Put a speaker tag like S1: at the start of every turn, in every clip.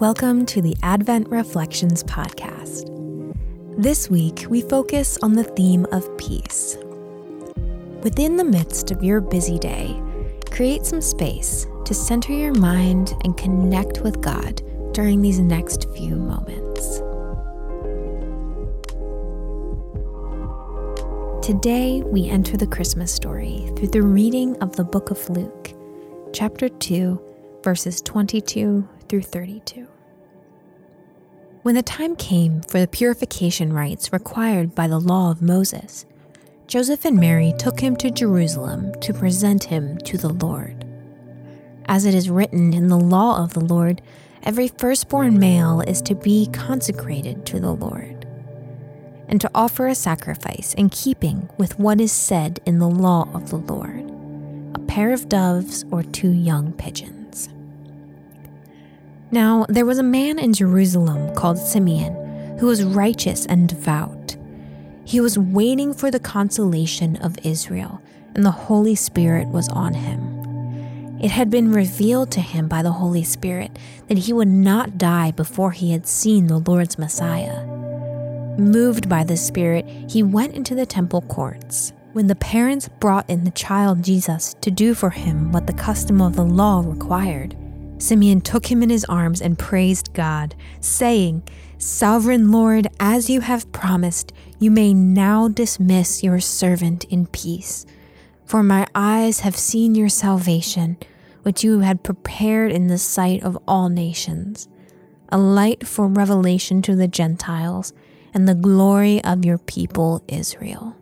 S1: Welcome to the Advent Reflections podcast. This week, we focus on the theme of peace. Within the midst of your busy day, create some space to center your mind and connect with God during these next few moments. Today, we enter the Christmas story through the reading of the book of Luke, chapter 2, verses 22 through 32. When the time came for the purification rites required by the law of Moses, Joseph and Mary took him to Jerusalem to present him to the Lord. As it is written in the law of the Lord, every firstborn male is to be consecrated to the Lord, and to offer a sacrifice in keeping with what is said in the law of the Lord, a pair of doves or 2 young pigeons. Now, there was a man in Jerusalem called Simeon, who was righteous and devout. He was waiting for the consolation of Israel, and the Holy Spirit was on him. It had been revealed to him by the Holy Spirit that he would not die before he had seen the Lord's Messiah. Moved by the Spirit, he went into the temple courts. When the parents brought in the child Jesus to do for him what the custom of the law required, Simeon took him in his arms and praised God, saying, "Sovereign Lord, as you have promised, you may now dismiss your servant in peace. For my eyes have seen your salvation, which you had prepared in the sight of all nations, a light for revelation to the Gentiles, and the glory of your people Israel."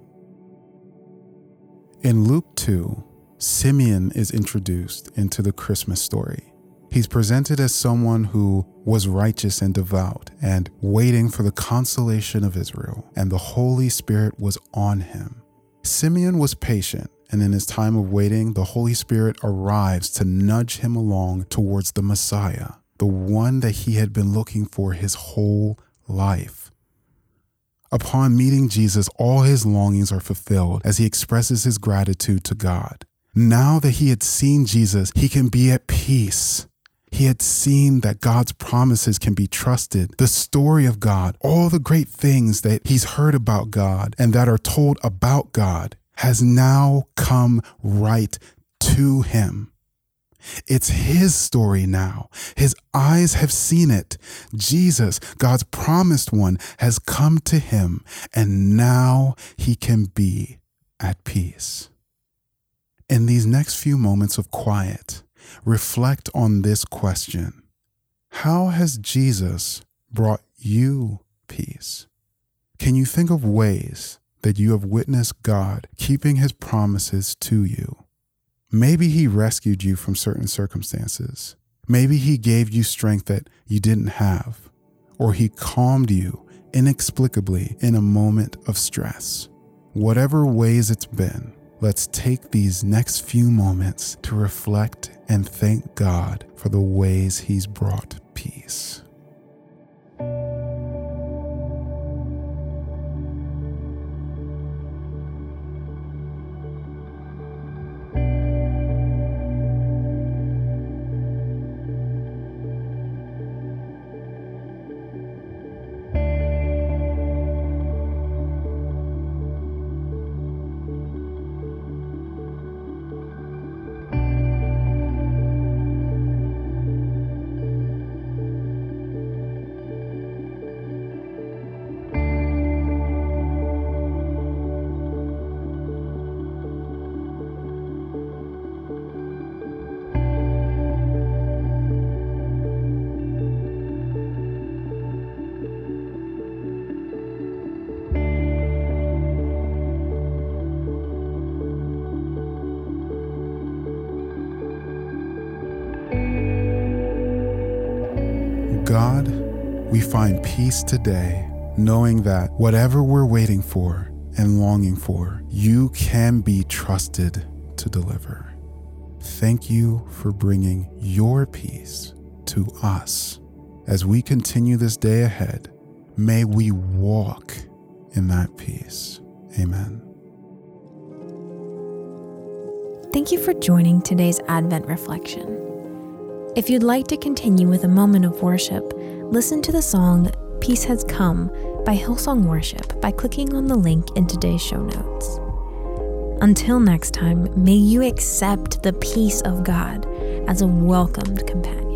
S2: In Luke 2, Simeon is introduced into the Christmas story. He's presented as someone who was righteous and devout and waiting for the consolation of Israel, and the Holy Spirit was on him. Simeon was patient, and in his time of waiting, the Holy Spirit arrives to nudge him along towards the Messiah, the one that he had been looking for his whole life. Upon meeting Jesus, all his longings are fulfilled as he expresses his gratitude to God. Now that he had seen Jesus, he can be at peace. He had seen that God's promises can be trusted. The story of God, all the great things that he's heard about God and that are told about God, has now come right to him. It's his story now. His eyes have seen it. Jesus, God's promised one, has come to him, and now he can be at peace. In these next few moments of quiet, reflect on this question: how has Jesus brought you peace? Can you think of ways that you have witnessed God keeping his promises to you? Maybe he rescued you from certain circumstances. Maybe he gave you strength that you didn't have, or he calmed you inexplicably in a moment of stress. Whatever ways it's been, let's take these next few moments to reflect and thank God for the ways he's brought peace. God, we find peace today, knowing that whatever we're waiting for and longing for, you can be trusted to deliver. Thank you for bringing your peace to us. As we continue this day ahead, may we walk in that peace. Amen.
S1: Thank you for joining today's Advent Reflection. If you'd like to continue with a moment of worship, listen to the song Peace Has Come by Hillsong Worship by clicking on the link in today's show notes. Until next time, may you accept the peace of God as a welcomed companion.